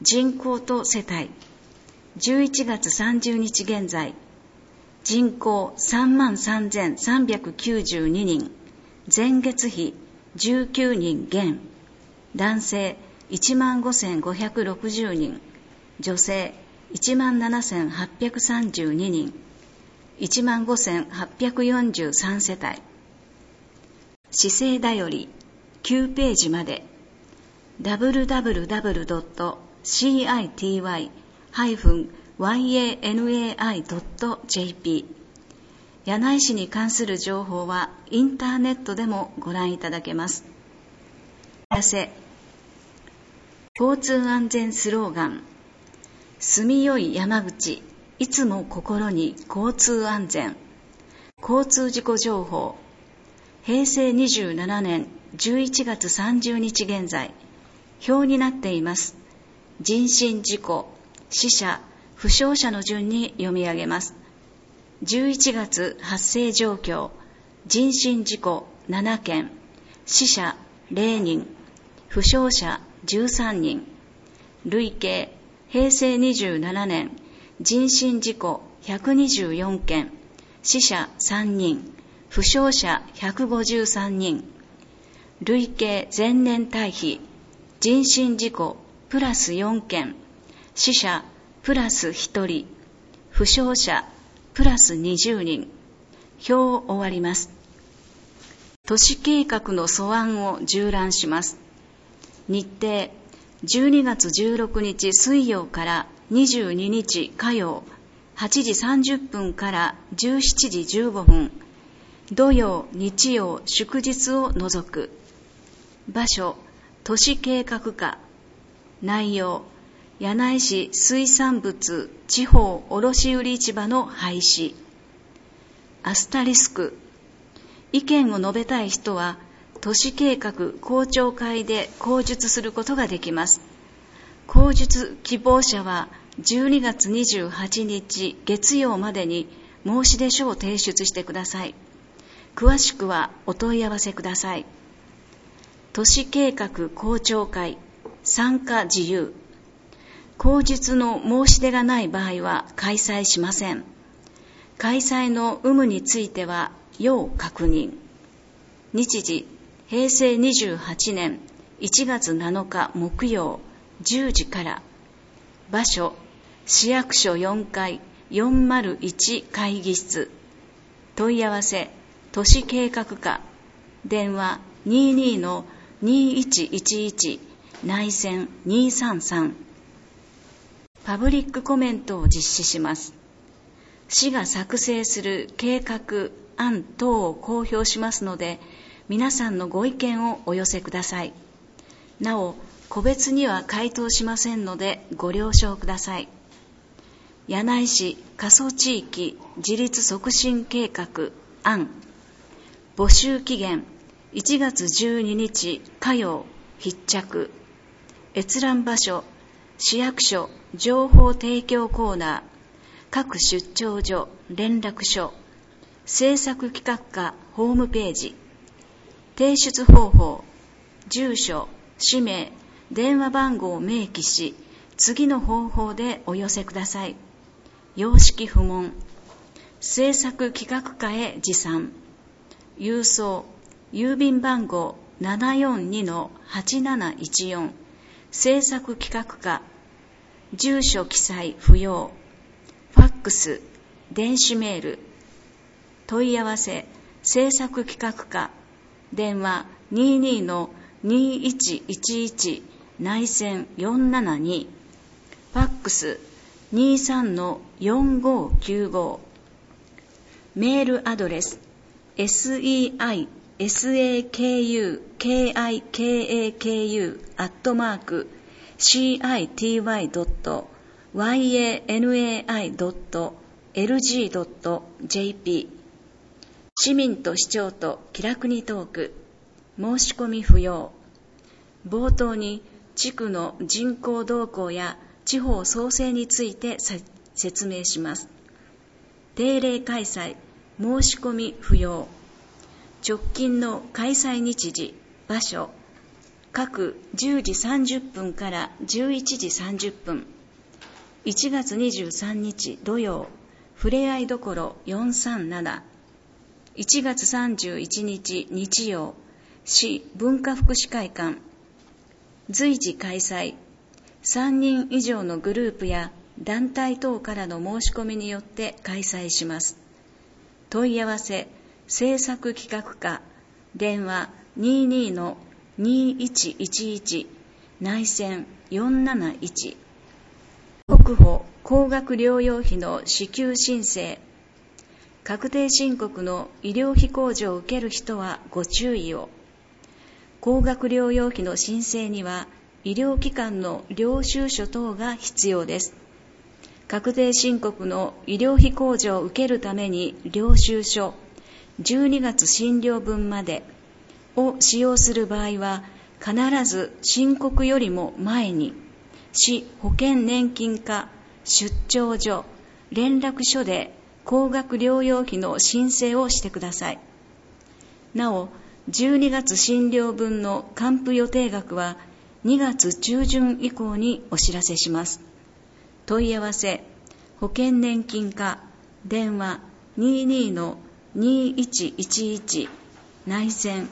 人口と世帯、11月30日現在、人口 33,392 人、前月比19人減、男性 15,560 人、女性 17,832 人、15,843 世帯。市政だより9ページまで www.city-yanai.jp 柳井市に関する情報はインターネットでもご覧いただけます。交通安全スローガン、住みよい山口、いつも心に交通安全。交通事故情報、平成27年11月30日現在、表になっています。人身事故、死者、負傷者の順に読み上げます。11月発生状況、人身事故7件、死者0人、負傷者13人。累計、平成27年、人身事故124件、死者3人、負傷者153人。累計前年対比、人身事故プラス4件、死者プラス1人、負傷者プラス20人。表終わります。都市計画の素案を縦覧します。日程、12月16日水曜から22日火曜、8時30分から17時15分、土曜、日曜、祝日を除く。場所、都市計画課。内容、柳井市水産物地方卸売市場の廃止。アスタリスク。意見を述べたい人は、都市計画公聴会で講述することができます。講述希望者は、12月28日月曜までに申し出書を提出してください。詳しくはお問い合わせください。都市計画公聴会、参加自由。口述の申し出がない場合は開催しません。開催の有無については要確認。日時、平成28年1月7日木曜10時から。場所、市役所4階401会議室。問い合わせ、都市計画課。電話22-2111内線233。パブリックコメントを実施します。市が作成する計画案等を公表しますので、皆さんのご意見をお寄せください。なお、個別には回答しませんのでご了承ください。柳井市過疎地域自立促進計画案。募集期限1月12日火曜必着。閲覧場所、市役所情報提供コーナー、各出張所連絡所、制作企画課ホームページ。提出方法、住所、氏名、電話番号を明記し、次の方法でお寄せください。様式不問。制作企画課へ持参。郵送、郵便番号 742-8714 制作企画課。住所記載不要。ファックス、電子メール。問い合わせ、制作企画課。電話22-2111内線472。ファックス 23-4595。メールアドレス seiskaku.city.yanai.lg.jp。 市民と市長と気楽にトーク。申し込み不要。冒頭に地区の人口動向や地方創生について説明します。定例開催、申し込み不要。直近の開催日時、場所、 各10時30分から11時30分。1月23日土曜、ふれあいどころ437。1月31日日曜、市文化福祉会館。随時開催。3人以上のグループや団体等からの申し込みによって開催します。問い合わせ、制作企画課、電話22-2111、内線471。国保高額療養費の支給申請。確定申告の医療費控除を受ける人はご注意を。高額療養費の申請には医療機関の領収書等が必要です。確定申告の医療費控除を受けるために領収書12月診療分までを使用する場合は、必ず申告よりも前に市保険年金課出張所連絡書で高額療養費の申請をしてください。なお、12月診療分の還付予定額は2月中旬以降にお知らせします。問い合わせ、保険年金課、電話22-2111、内線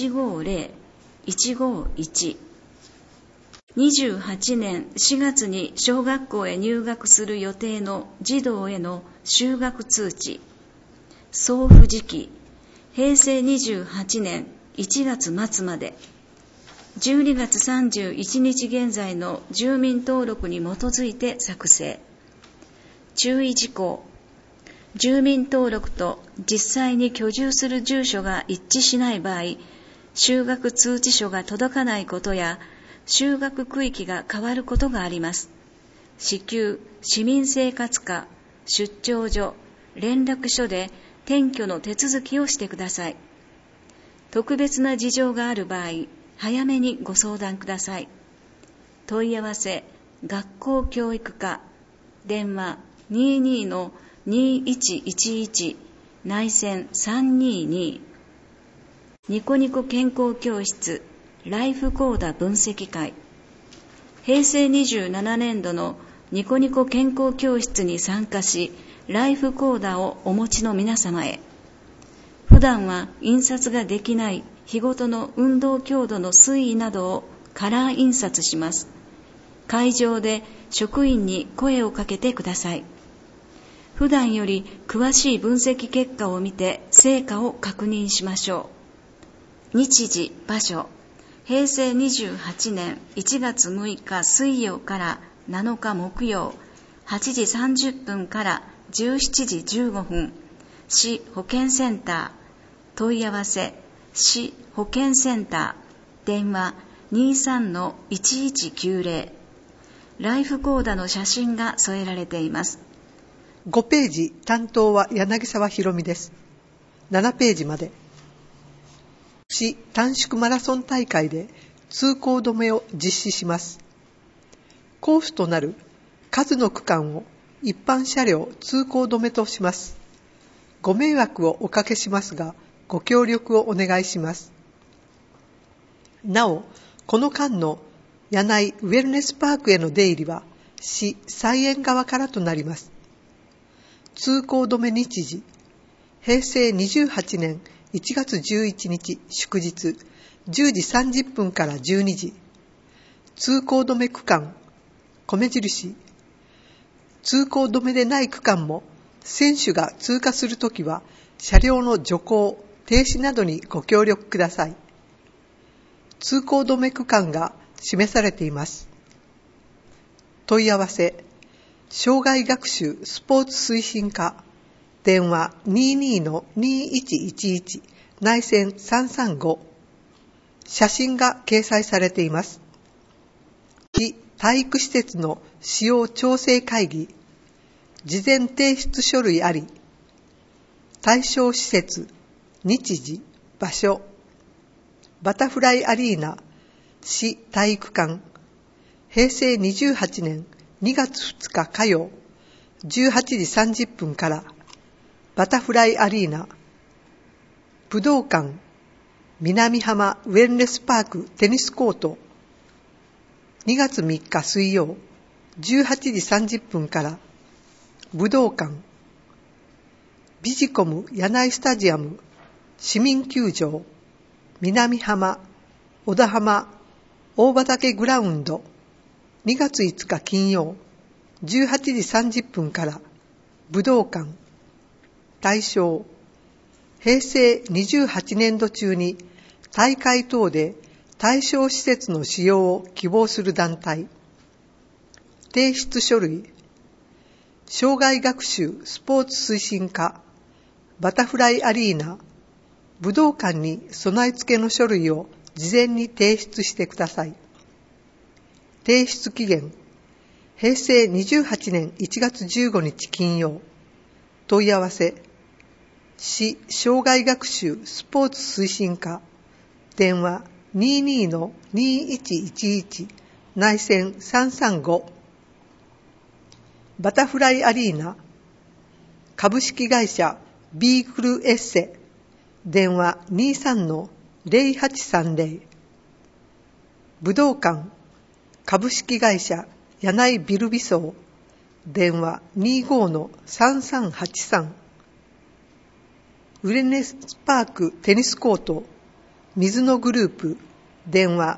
150-151。28年4月に小学校へ入学する予定の児童への就学通知。送付時期、平成28年1月末まで。12月31日現在の住民登録に基づいて作成。注意事項。住民登録と実際に居住する住所が一致しない場合、就学通知書が届かないことや、就学区域が変わることがあります。至急、市民生活課、出張所、連絡書で転居の手続きをしてください。特別な事情がある場合、早めにご相談ください。問い合わせ、学校教育課、電話22-2111、内線322。ニコニコ健康教室、ライフコーダ分析会。平成27年度のニコニコ健康教室に参加し、ライフコーダをお持ちの皆様へ。普段は印刷ができない日ごとの運動強度の推移などをカラー印刷します。会場で職員に声をかけてください。普段より詳しい分析結果を見て成果を確認しましょう。日時、場所、平成28年1月6日水曜から7日木曜、8時30分から17時15分、市保健センター。問い合わせ、市保健センター。電話23-1190。ライフコーダの写真が添えられています。 5ページ担当は柳沢ひろみです。7ページまで。市短縮マラソン大会で通行止めを実施します。コースとなる数の区間を一般車両通行止めとします。ご迷惑をおかけしますが、ご協力をお願いします。なお、この間の柳井ウェルネスパークへの出入りは市菜園側からとなります。通行止め日時、平成28年1月11日祝日10時30分から12時。通行止め区間、米印。通行止めでない区間も選手が通過するときは車両の徐行、停止などにご協力ください。通行止め区間が示されています。問い合わせ、障害学習スポーツ推進課、電話22-2111、内線335。写真が掲載されています。市体育施設の使用調整会議、事前提出書類あり。対象施設、日時、場所、バタフライアリーナ、市体育館、平成28年2月2日火曜、18時30分から、バタフライアリーナ、武道館、 南浜ウェルネスパークテニスコート、2月3日水曜18時30分から武道館、ビジコム柳井スタジアム市民球場南浜小田浜大畑グラウンド、2月5日金曜18時30分から武道館。対象、平成28年度中に大会等で対象施設の使用を希望する団体。提出書類、障害学習スポーツ推進課バタフライアリーナ武道館に備え付けの書類を事前に提出してください。提出期限、平成28年1月15日金曜。問い合わせ、市障害学習スポーツ推進課、電話 22-2111 内線335。バタフライアリーナ株式会社ビークルエッセ、電話 23-0830。武道館株式会社柳井ビルビソー、電話 25-3383。ウェルネスパークテニスコート水野グループ、電話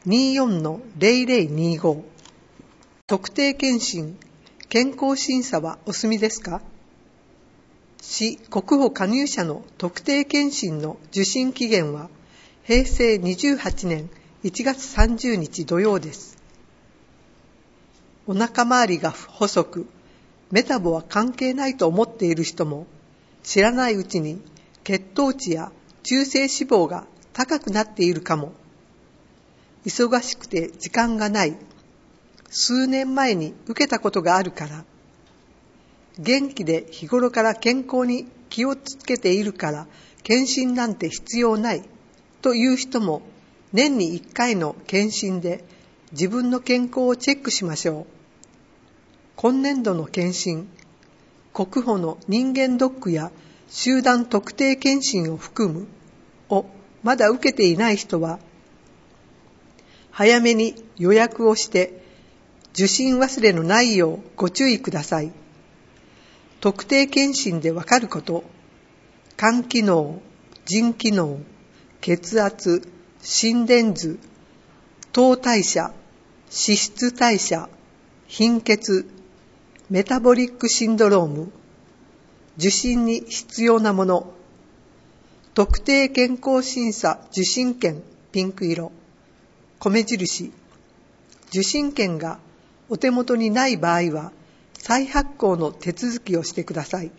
24-0025。特定健診健康審査はお済みですか？市国保加入者の特定健診の受診期限は平成28年1月30日土曜です。お腹周りが細く、メタボは関係ないと思っている人も、知らないうちに血糖値や中性脂肪が高くなっているかも。忙しくて時間がない。数年前に受けたことがあるから。元気で日頃から健康に気をつけているから検診なんて必要ないという人も、年に1回の検診で自分の健康をチェックしましょう。今年度の検診、国保の人間ドックや集団特定検診を含むをまだ受けていない人は、早めに予約をして受診忘れのないようご注意ください。特定検診でわかること、肝機能、腎機能、血圧、心電図、糖代謝、脂質代謝、貧血、メタボリックシンドローム、受診に必要なもの、特定健康審査受診券ピンク色、米印、受診券がお手元にない場合は再発行の手続きをしてください。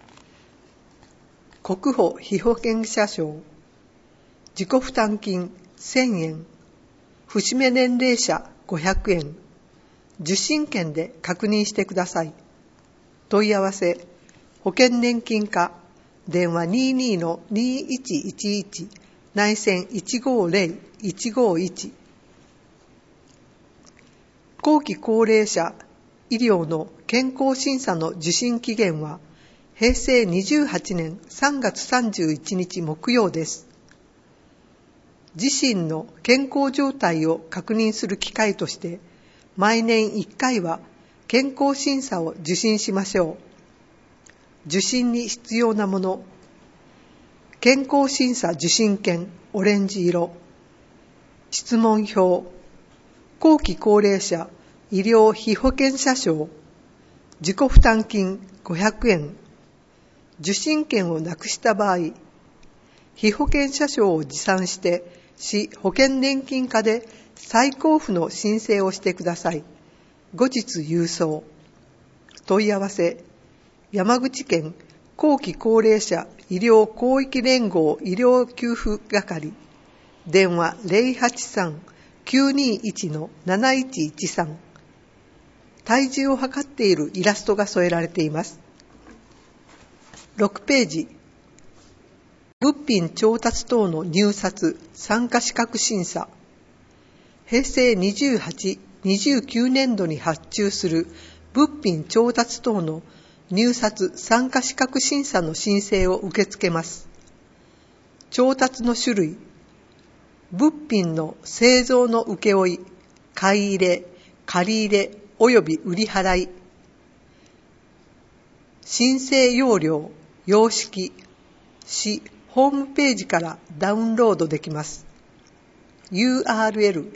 国保被保険者証、自己負担金1000円、節目年齢者500円、受診券で確認してください。問い合わせ、保険年金課、電話 22-2111 内線150-151。後期高齢者医療の健康審査の受診期限は平成28年3月31日木曜です。自身の健康状態を確認する機会として毎年1回は健康審査を受診しましょう。受診に必要なもの、健康審査受診券オレンジ色、質問票、後期高齢者医療被保険者証、自己負担金500円、受診券をなくした場合、被保険者証を持参して市保険年金課で再交付の申請をしてください。後日郵送。問い合わせ、山口県後期高齢者医療広域連合医療給付係、電話 083-921-7113。体重を測っているイラストが添えられています。6ページ、物品調達等の入札参加資格審査。平成28、29年度に発注する物品調達等の入札参加資格審査の申請を受け付けます。調達の種類、 物品の製造の請負、買い入れ、借り入れ及び売り払い、申請要領、様式、市ホームページからダウンロードできます。URL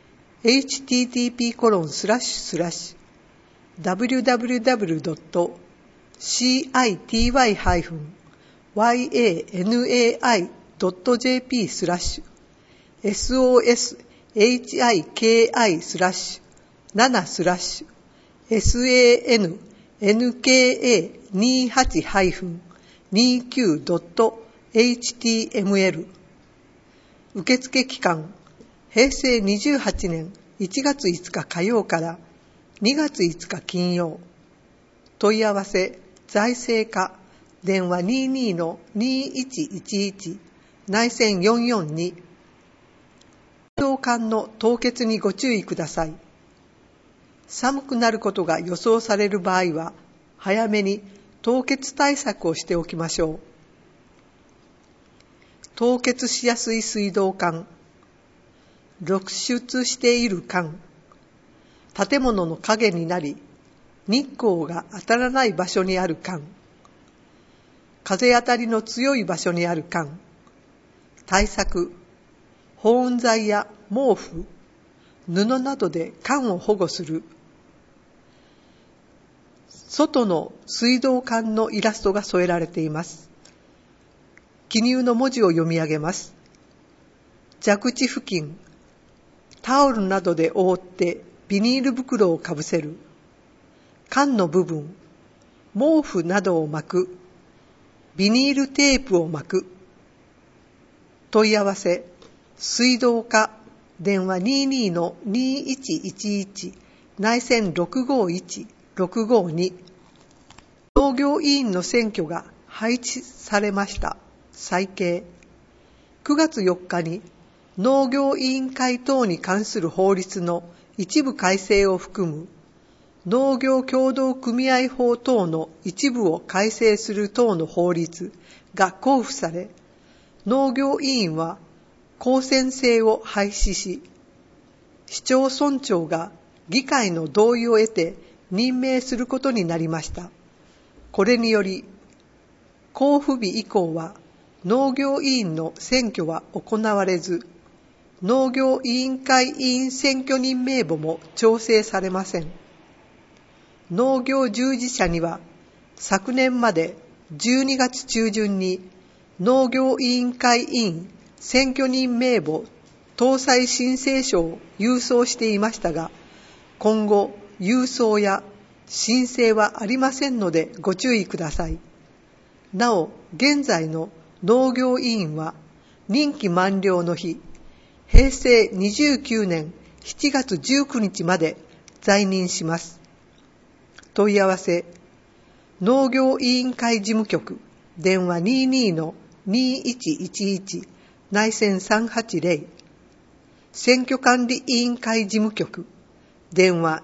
http://www.citY-sanka/28-29.html 受付期間、平成28年1月5日火曜から2月5日金曜。問い合わせ、財政課、電話 22-2111、内線442。水道管の凍結にご注意ください。寒くなることが予想される場合は、早めに凍結対策をしておきましょう。凍結しやすい水道管、露出している管、建物の陰になり、日光が当たらない場所にある管、風当たりの強い場所にある管、対策、保温材や毛布、布などで管を保護する。外の水道管のイラストが添えられています。記入の文字を読み上げます。蛇口付近、タオルなどで覆ってビニール袋をかぶせる。管の部分、毛布などを巻く。ビニールテープを巻く。問い合わせ、水道課、電話 22-2111、内線651、652。農業委員の選挙が廃止されました。再掲。9月4日に農業委員会等に関する法律の一部改正を含む農業協同組合法等の一部を改正する等の法律が公布され、農業委員は公選制を廃止し、市町村長が議会の同意を得て任命することになりました。これにより、公布日以降は農業委員の選挙は行われず、農業委員会委員選挙人名簿も調整されません。農業従事者には昨年まで12月中旬に農業委員会委員選挙人名簿搭載申請書を郵送していましたが、今後郵送や申請はありませんのでご注意ください。なお、現在の農業委員は任期満了の日、平成29年7月19日まで在任します。問い合わせ、農業委員会事務局、電話 22-2111、内線380。選挙管理委員会事務局、電話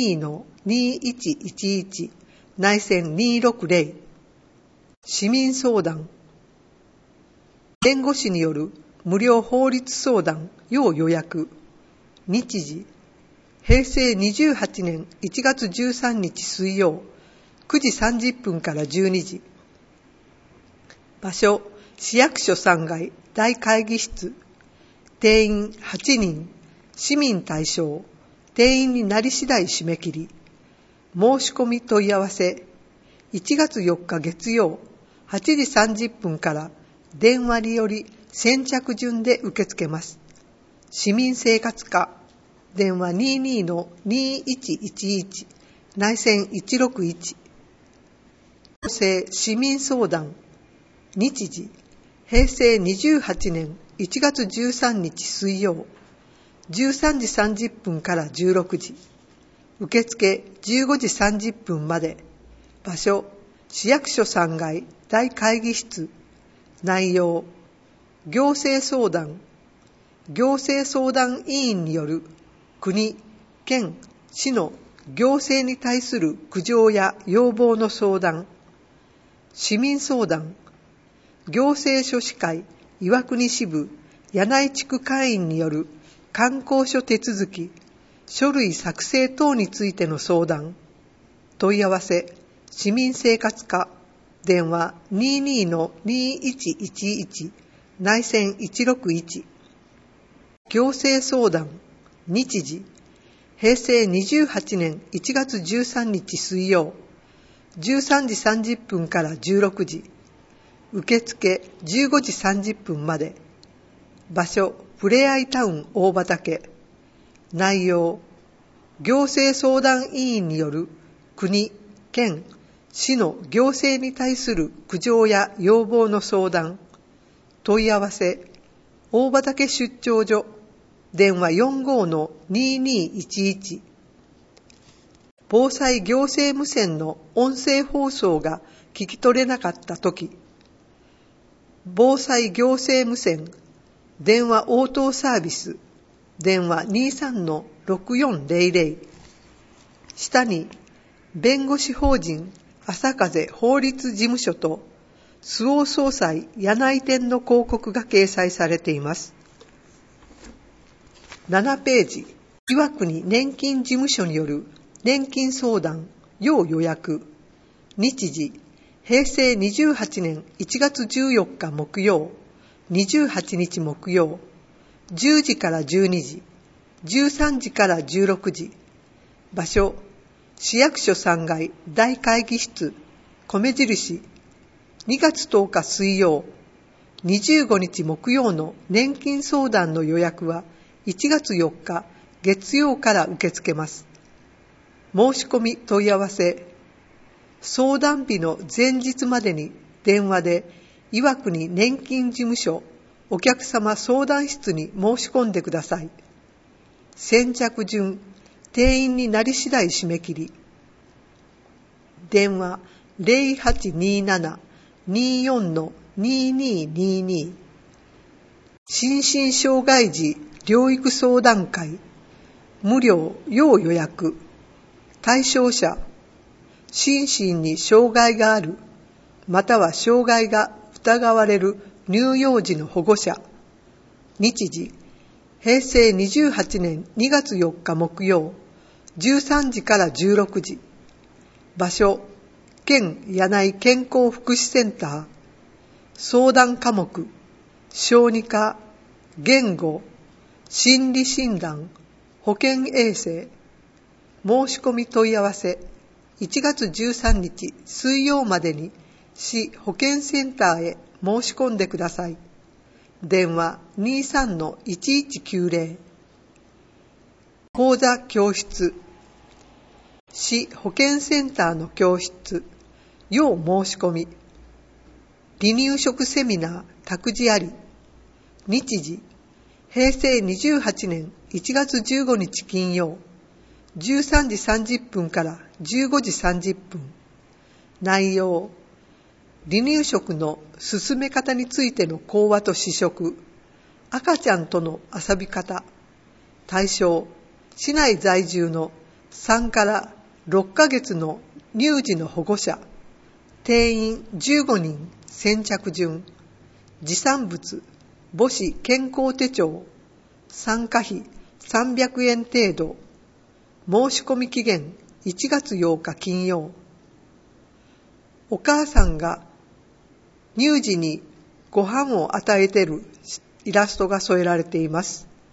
22-2111、内線260。市民相談、弁護士による無料法律相談要予約。日時、平成28年1月13日水曜、9時30分から12時。場所、市役所3階大会議室。定員8人、市民対象。定員になり次第締め切り。申し込み問い合わせ、1月4日月曜、8時30分から電話により先着順で受け付けます。市民生活課、電話 22-2111、内線161。行政市民相談、日時、平成28年1月13日水曜、13時30分から16時。受付15時30分まで。場所、市役所3階大会議室。内容、行政相談。行政相談委員による国、県、市の行政に対する苦情や要望の相談。市民相談。行政書士会岩国支部柳井地区会員による観光所手続き、書類作成等についての相談、問い合わせ、市民生活課、電話 22-2111 内線161、行政相談、日時、平成28年1月13日水曜、13時30分から16時、受付15時30分まで、場所、ふれあいタウン大畑、内容、行政相談委員による国、県、市の行政に対する苦情や要望の相談、問い合わせ、大畑出張所、電話 45-2211、防災行政無線の音声放送が聞き取れなかったとき、防災行政無線、電話応答サービス、電話 23-6400、下に、弁護士法人朝風法律事務所と周防総裁柳井店の広告が掲載されています。7ページ、岩国年金事務所による年金相談、要予約、日時、平成28年1月14日木曜、28日木曜、10時から12時、13時から16時、場所、市役所3階大会議室、米印、2月10日水曜、25日木曜の年金相談の予約は1月4日月曜から受け付けます。申し込み問い合わせ、相談日の前日までに電話で岩国年金事務所お客様相談室に申し込んでください。先着順、定員になり次第締め切り。電話 0827-24-2222 心身障害児療育相談会、無料要予約。対象者、心身に障害がある、または障害が疑われる乳幼児の保護者。日時、平成28年2月4日木曜、13時から16時。場所、県柳井健康福祉センター。相談科目、小児科、言語、心理診断、保健衛生。申し込み問い合わせ、1月13日水曜までに市保健センターへ申し込んでください。電話 23-1190。講座教室、市保健センターの教室、要申し込み。離乳食セミナー託児あり。日時、平成28年1月15日金曜、13時30分から15時30分。内容、離乳食の進め方についての講話と試食、赤ちゃんとの遊び方。対象、市内在住の3から6ヶ月の乳児の保護者。定員15人、先着順。持参物、母子健康手帳。参加費300円程度。申し込み期限1月8日金曜。お母さんが乳児にご飯を与えているイラストが添えられています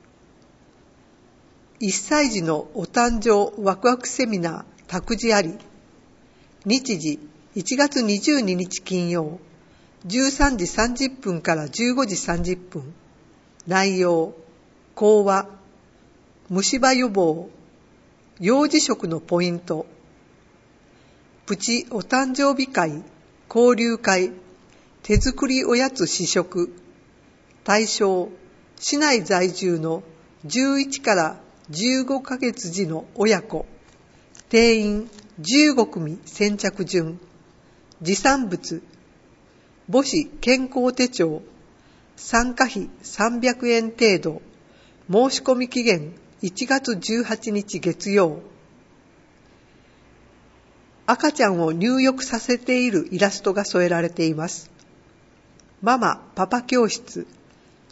。1歳児のお誕生ワクワクセミナー託児あり。日時1月22日金曜、13時30分から15時30分。内容、講話、虫歯予防、幼児食のポイント、プチお誕生日会、交流会、手作りおやつ試食。対象、市内在住の11から15ヶ月児の親子。定員15組先着順。持参物、母子健康手帳。参加費300円程度。申し込み期限1月18日月曜。赤ちゃんを入浴させているイラストが添えられています。ママ・パパ教室、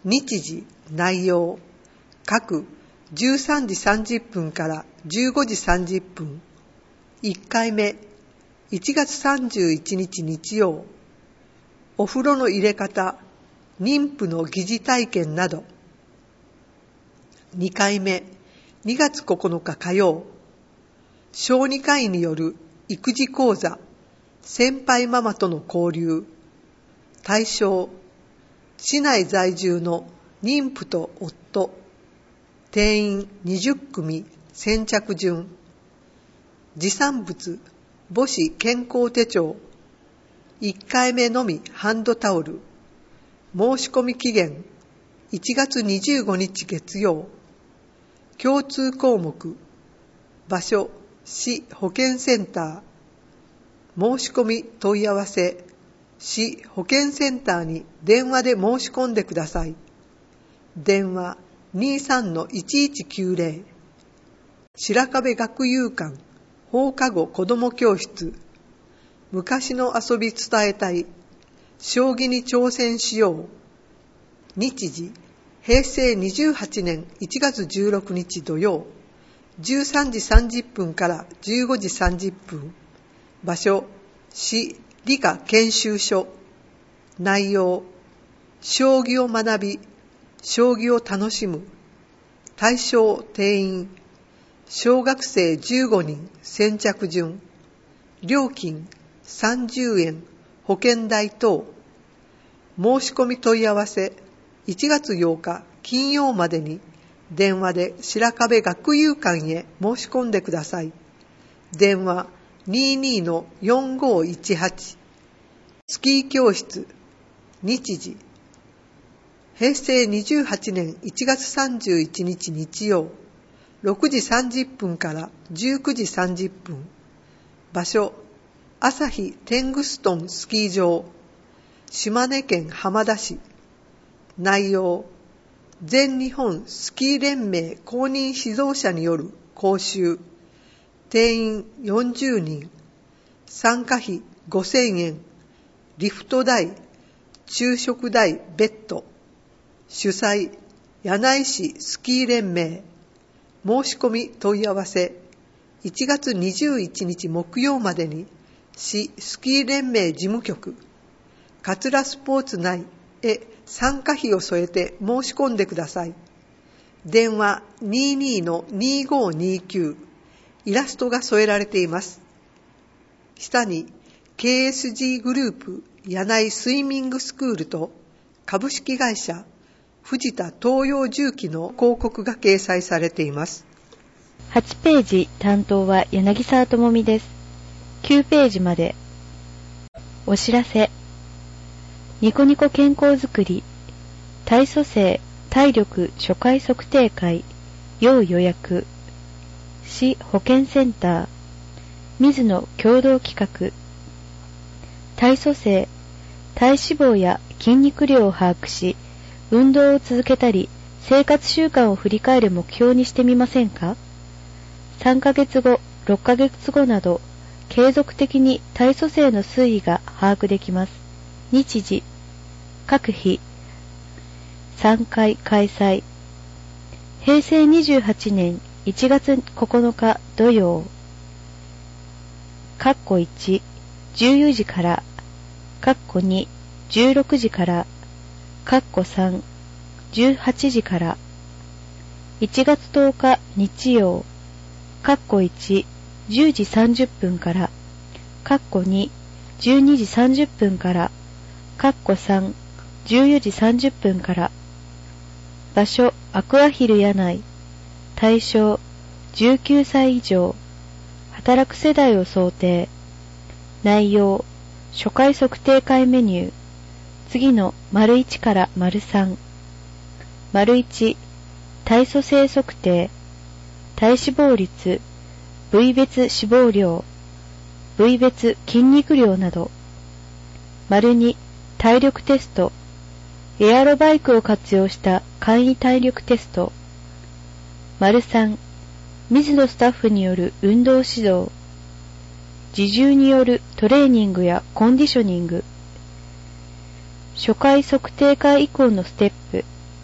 日時、内容、各13時30分から15時30分。1回目、1月31日日曜。お風呂の入れ方、妊婦の疑似体験など。2回目、2月9日火曜。小児科医による育児講座、先輩ママとの交流。対象、市内在住の妊婦と夫。定員20組、先着順。持参物、母子健康手帳。1回目のみハンドタオル。申し込み期限、1月25日月曜。共通項目、場所、市保健センター。申し込み問い合わせ、市保健センターに電話で申し込んでください。電話 23-1190。白壁学友館放課後子ども教室。昔の遊び伝えたい。将棋に挑戦しよう。日時、平成28年1月16日土曜。13時30分から15時30分。場所、市理科研修所。内容、将棋を学び、将棋を楽しむ。対象定員、小学生15人先着順。料金30円、保険代等。申し込み問い合わせ、1月8日金曜までに電話で白壁学友館へ申し込んでください。電話 22-4518。スキー教室。日時、平成28年1月31日日曜。6時30分から19時30分。場所、朝日テングストンスキー場。島根県浜田市。内容、全日本スキー連盟公認指導者による講習。定員40人。参加費5000円。リフト代、昼食代別途。主催、柳井市スキー連盟。申し込み問い合わせ、1月21日木曜までに市スキー連盟事務局、桂スポーツ内へ参加費を添えて申し込んでください。電話 22-2529。イラストが添えられています。下に KSG グループ柳井スイミングスクールと株式会社藤田東洋重機の広告が掲載されています。 8ページ担当は柳沢智美です。9ページまで。お知らせ。ニコニコ健康づくり体組成体力初回測定会要予約。市保健センター水野共同企画。体組成体脂肪や筋肉量を把握し、運動を続けたり、生活習慣を振り返る目標にしてみませんか？ 3 ヶ月後、6ヶ月後など、継続的に体組成の推移が把握できます。日時、各日、3回開催。平成28年1月9日土曜。1、14時から、2、16時から、3、18時から。1月10日日曜。1、10時30分から。2、12時30分から。3、14時30分から。場所、アクアヒル柳井。対象、19歳以上。働く世代を想定。内容、初回測定会メニュー。次の①から③。①、体組成測定。体脂肪率、部位別脂肪量、部位別筋肉量など。②、体力テスト。エアロバイクを活用した簡易体力テスト。③、水野スタッフによる運動指導。自重によるトレーニングやコンディショニング。初回測定会以降のステップ。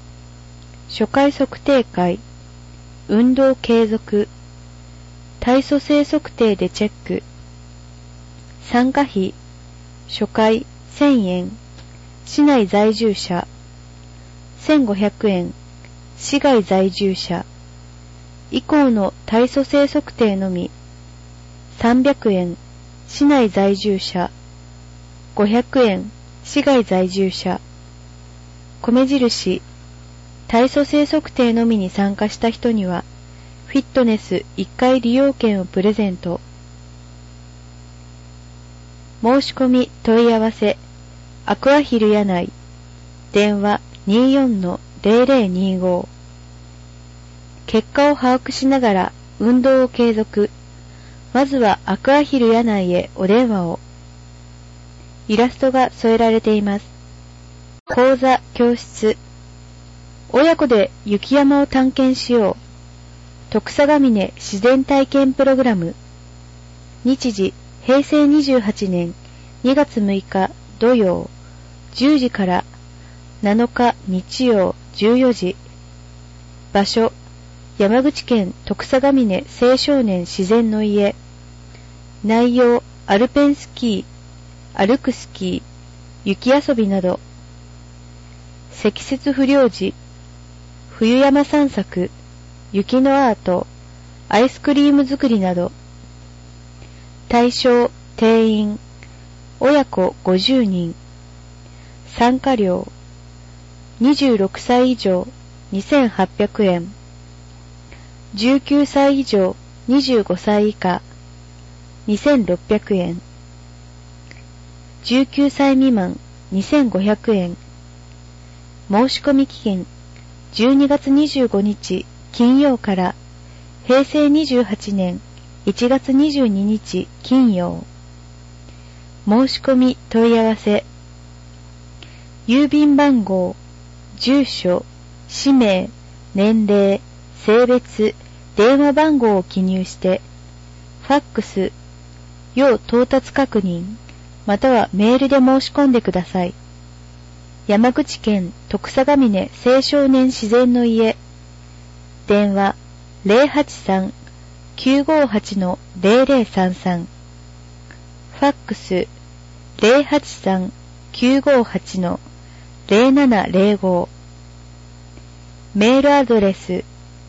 初回測定会、運動継続、体組成測定でチェック、参加費、初回1000円、市内在住者、1500円、市外在住者、以降の体組成測定のみ、300円、市内在住者、500円、市外在住者、米印、体組成測定のみに参加した人には、フィットネス1回利用券をプレゼント。申し込み問い合わせ、アクアヒル柳井、電話 24-0025。結果を把握しながら運動を継続。まずはアクアヒル柳井へお電話を。イラストが添えられています。講座教室。親子で雪山を探検しよう。徳佐ヶ峰自然体験プログラム。日時平成28年2月6日土曜10時から7日日曜14時。場所山口県徳佐ヶ峰青少年自然の家。内容アルペンスキー、歩くスキー、雪遊びなど。積雪不良時、冬山散策、雪のアート、アイスクリーム作りなど。対象、定員、親子50人。参加料、26歳以上2800円。19歳以上25歳以下2600円。19歳未満2500円。申し込み期限12月25日金曜から平成28年1月22日金曜。申し込み問い合わせ、郵便番号、住所、氏名、年齢、性別、電話番号を記入して、ファックス、要到達確認、またはメールで申し込んでください。山口県徳佐ヶ峰青少年自然の家。電話 083-958-0033。ファックス 083-958-0705。メールアドレス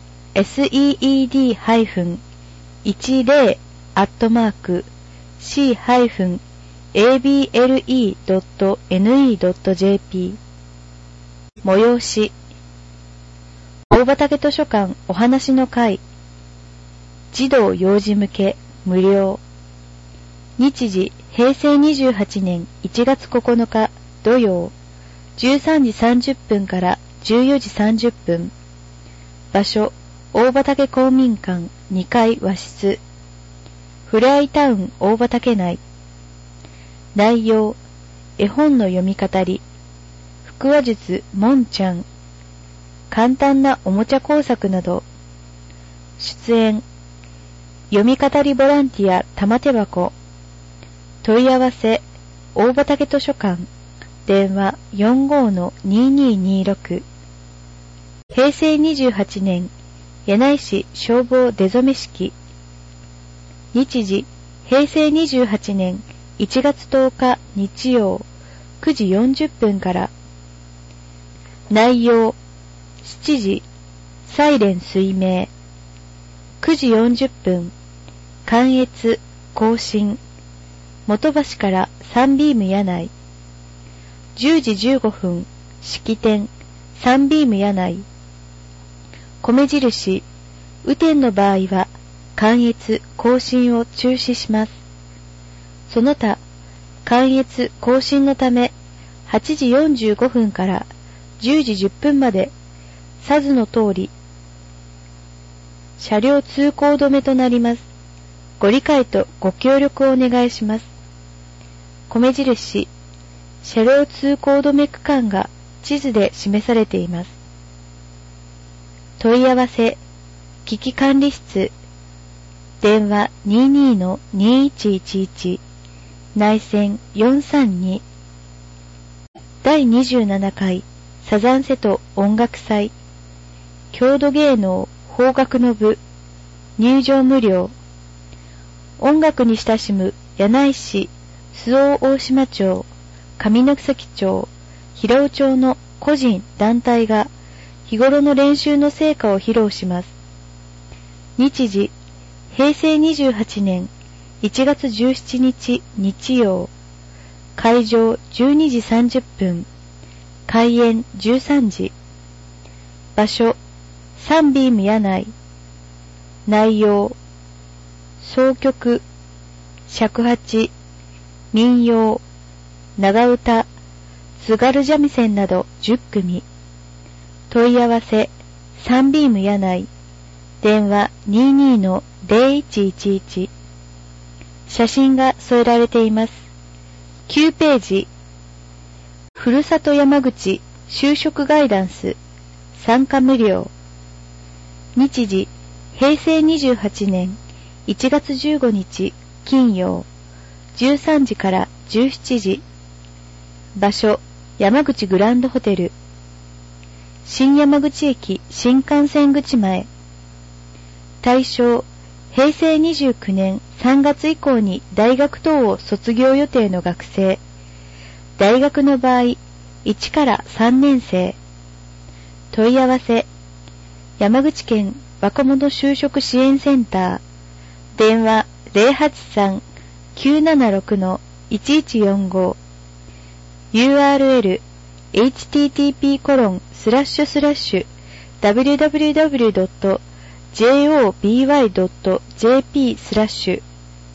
seed-c-able.ne.jp。 催し、大畑図書館お話の会、児童幼児向け無料。日時平成28年1月9日土曜13時30分から14時30分。場所大畑公民館2階和室。ふれあいタウン大畑内。内容絵本の読み語り、腹話術もんちゃん、簡単なおもちゃ工作など。出演読み語りボランティア玉手箱。問い合わせ大畑図書館。電話 45-2226。平成28年柳井市消防出初式。日時平成28年1月10日日曜9時40分から。内容7時サイレン水明。9時40分関越行進元橋からサンビーム柳井。10時15分式典サンビーム柳井。米印雨天の場合は関越行進を中止します。その他関越行進のため8時45分から10時10分までさずの通り車両通行止めとなります。ご理解とご協力をお願いします。米印車両通行止め区間が地図で示されています。問い合わせ危機管理室。電話 22-2111 内線432。第27回サザンセト音楽祭。 郷土芸能邦楽の部、入場無料。音楽に親しむ柳井市、周防大島町、上関町、平尾町の個人、団体が日頃の練習の成果を披露します。日時、平成28年1月17日日曜。会場12時30分。開演13時。場所、サンビーム柳井。内容、箏曲、尺八、民謡、長唄、津軽三味線など10組。問い合わせ、サンビーム柳井。電話 22-0111。写真が添えられています。9ページ。ふるさと山口就職ガイダンス。参加無料。日時、平成28年1月15日金曜。13時から17時。場所、山口グランドホテル。新山口駅新幹線口前。対象、平成29年3月以降に大学等を卒業予定の学生。大学の場合、1から3年生。問い合わせ、山口県若者就職支援センター。電話 083-976-1145。URL http://www.joby.jp/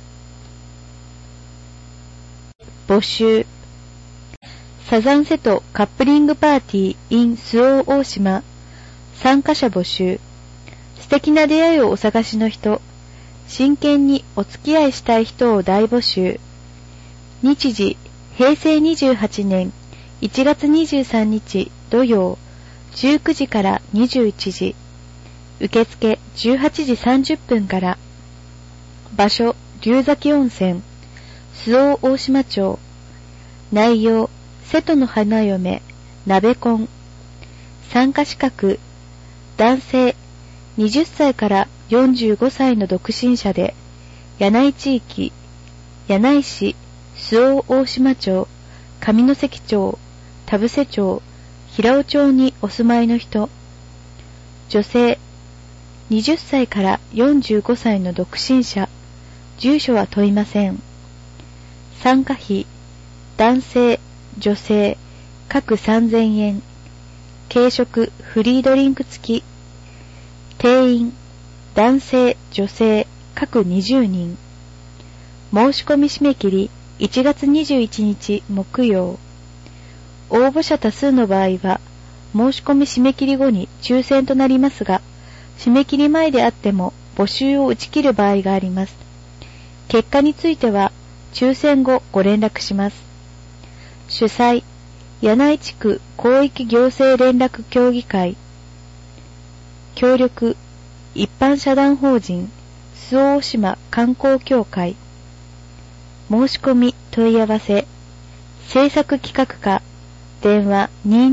募集。サザンセトカップリングパーティー in 周防大島。参加者募集。素敵な出会いをお探しの人。真剣にお付き合いしたい人を大募集。日時、平成28年1月23日土曜、19時から21時。受付18時30分から。場所、龍崎温泉、周防大島町。内容、瀬戸の花嫁、鍋コン。参加資格、男性、20歳から45歳の独身者で、柳井地域、柳井市、周防大島町、上関町、田伏町、平尾町にお住まいの人。女性、20歳から45歳の独身者。住所は問いません。参加費、男性、女性、各3000円。軽食、フリードリンク付き。定員、男性、女性、各20人。申し込み締め切り、1月21日木曜。応募者多数の場合は、申し込み締め切り後に抽選となりますが、締め切り前であっても募集を打ち切る場合があります。結果については、抽選後ご連絡します。主催、柳井地区広域行政連絡協議会。協力、一般社団法人、周防大島観光協会。申し込み問い合わせ、制作企画課、電話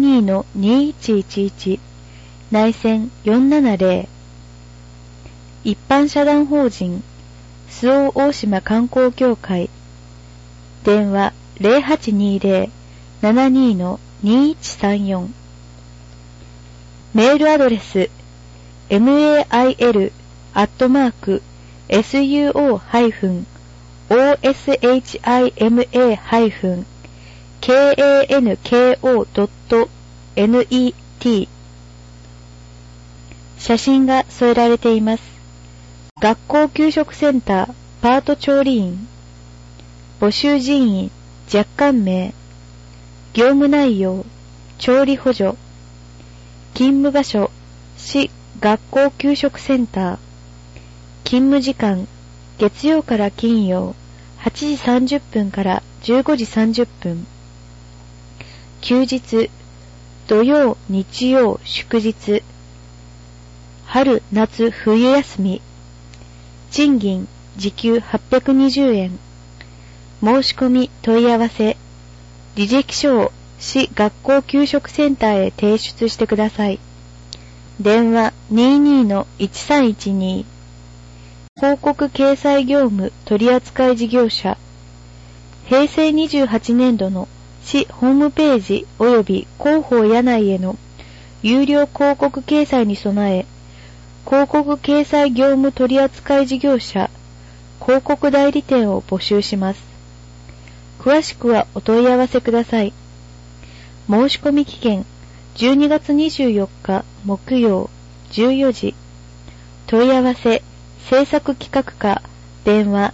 22-2111、内線470。一般社団法人、周防大島観光協会。電話0820-72-2134。メールアドレス mail-oshima-oshima-kanko.net。 写真が添えられています。学校給食センターパート調理員。募集人員若干名。業務内容調理補助。勤務場所市学校給食センター。勤務時間月曜から金曜8時30分から15時30分。休日土曜日曜祝日。春夏冬休み。賃金時給820円。申し込み問い合わせ。履歴書を市学校給食センターへ提出してください。 電話 22-1312 広告掲載業務取扱事業者平成28年度の市ホームページ及び広報屋内への有料広告掲載に備え、広告掲載業務取扱事業者広告代理店を募集します。詳しくはお問い合わせください。申し込み期限12月24日木曜14時。問い合わせ制作企画課電話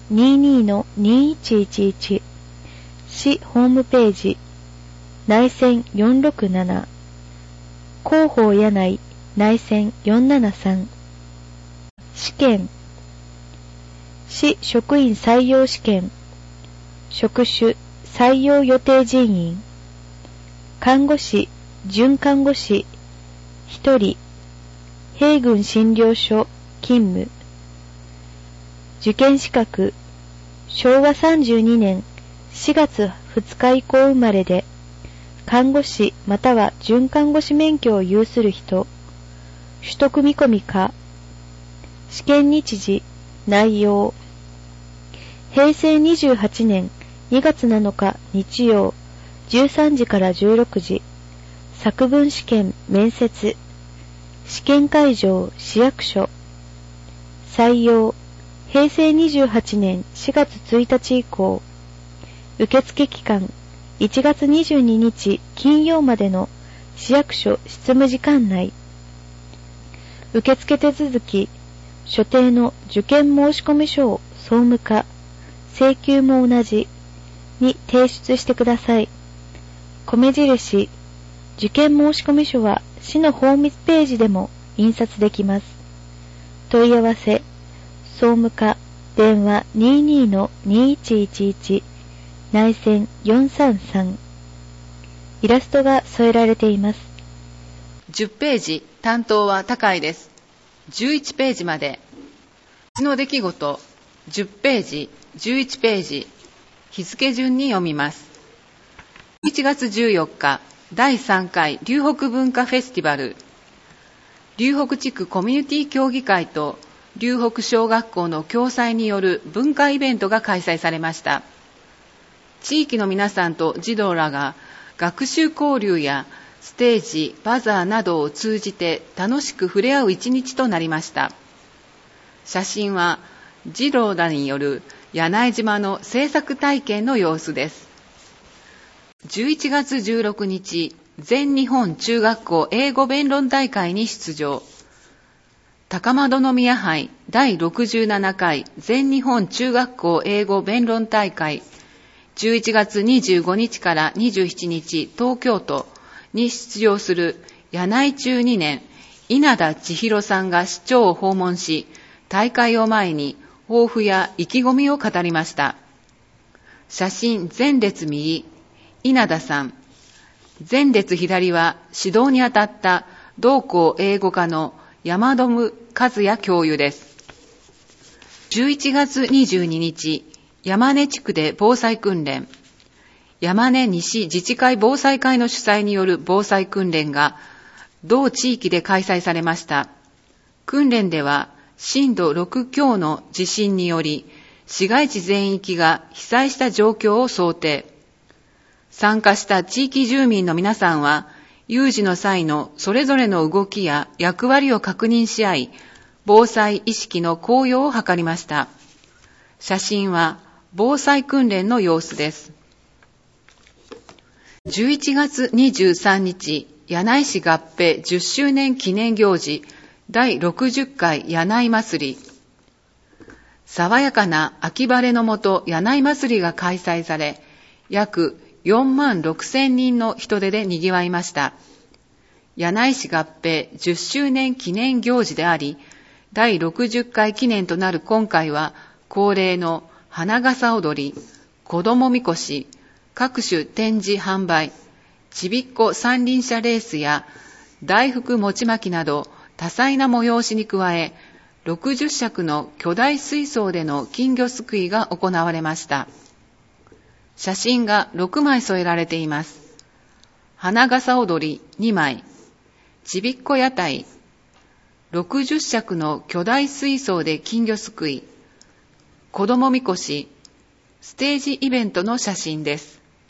22-2111 市ホームページ内線467広報屋内内線473試験市職員採用試験職種採用予定人員看護師准看護師1人平郡診療所勤務受験資格昭和32年4月2日以降生まれで看護師または准看護師免許を有する人取得見込みか試験日時内容平成28年2月7日日曜13時から16時作文試験面接試験会場市役所採用平成28年4月1日以降受付期間1月22日金曜までの市役所執務時間内受付手続き所定の受験申込書を総務課請求も同じに提出してください。米印受験申込書は市のホームページでも印刷できます。問い合わせ総務課電話 22-2111 内線433イラストが添えられています。 10ページ担当は高井です。11ページまで市の出来事10ページ11ページ日付順に読みます。1月14日第3回龍北文化フェスティバル龍北地区コミュニティ協議会と龍北小学校の共催による文化イベントが開催されました。地域の皆さんと児童らが学習交流やステージ、バザーなどを通じて楽しく触れ合う一日となりました。写真は児童らによる柳井島の制作体験の様子です。11月16日、全日本中学校英語弁論大会に出場。高円宮杯第67回全日本中学校英語弁論大会11月25日から27日東京都に出場する柳井中2年稲田千尋さんが市長を訪問し、大会を前に抱負や意気込みを語りました。写真前列右稲田さん、前列左は指導にあたった同校英語科の山富和也教諭です。11月22日、山根地区で防災訓練。山根西自治会防災会の主催による防災訓練が同地域で開催されました。訓練では震度6強の地震により市街地全域が被災した状況を想定。参加した地域住民の皆さんは有事の際のそれぞれの動きや役割を確認し合い、防災意識の高揚を図りました。写真は防災訓練の様子です。11月23日、柳井市合併10周年記念行事第60回柳井祭り。爽やかな秋晴れのもと柳井祭りが開催され、約4万6千人の人出で賑わいました。柳井市合併10周年記念行事であり、第60回記念となる今回は、恒例の花笠踊り、子どもみこし、各種展示販売、ちびっこ三輪車レースや大福餅巻きなど多彩な催しに加え、60尺の巨大水槽での金魚すくいが行われました。写真が6枚添えられています。花笠踊り2枚、ちびっこ屋台、 60尺の巨大水槽で金魚すくい、子供みこし、ステージイベントの写真です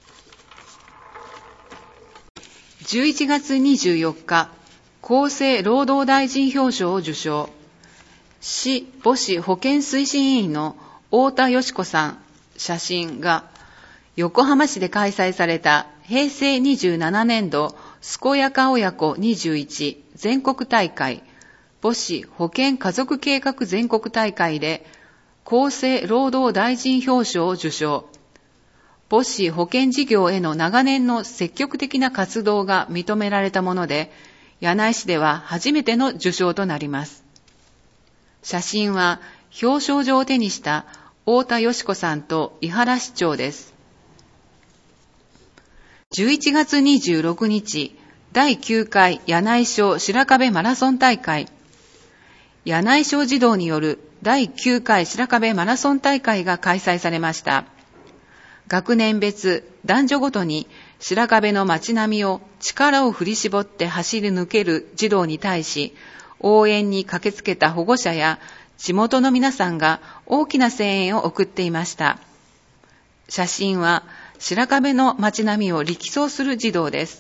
。11月24日、厚生労働大臣表彰を受賞。市母子保健推進委員の太田淑子さん、写真が、横浜市で開催された平成27年度健やか親子21全国大会、母子保健家族計画全国大会で、厚生労働大臣表彰を受賞。母子保健事業への長年の積極的な活動が認められたもので、柳井市では初めての受賞となります。写真は表彰状を手にした太田淑子さんと井原市長です。11月26日、第9回柳井小白壁マラソン大会。柳井小児童による第9回白壁マラソン大会が開催されました。学年別、男女ごとに白壁の街並みを力を振り絞って走り抜ける児童に対し、応援に駆けつけた保護者や地元の皆さんが大きな声援を送っていました。写真は白壁の街並みを力走する児童です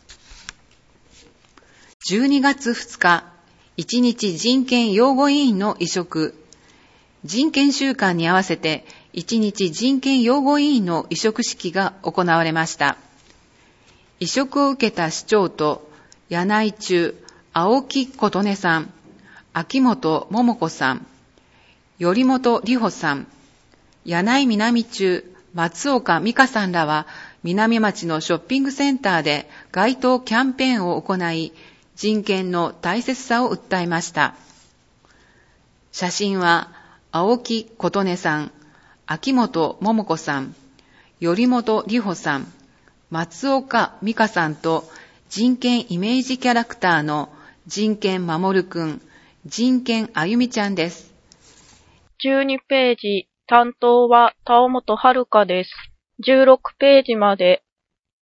。12月2日、1日人権擁護委員の委嘱。人権週間に合わせて1日人権擁護委員の委嘱式が行われました。委嘱を受けた市長と柳井中青木琴音さん、秋元桃子さん、頼本里穂さん、柳井南中松岡美香さんらは南町のショッピングセンターで街頭キャンペーンを行い、人権の大切さを訴えました。写真は青木琴音さん、秋元桃子さん、頼本里穂さん、松岡美香さんと人権イメージキャラクターの人権守くん、人権あゆみちゃんです。 12ページ、担当は田尾本遥です。16ページまで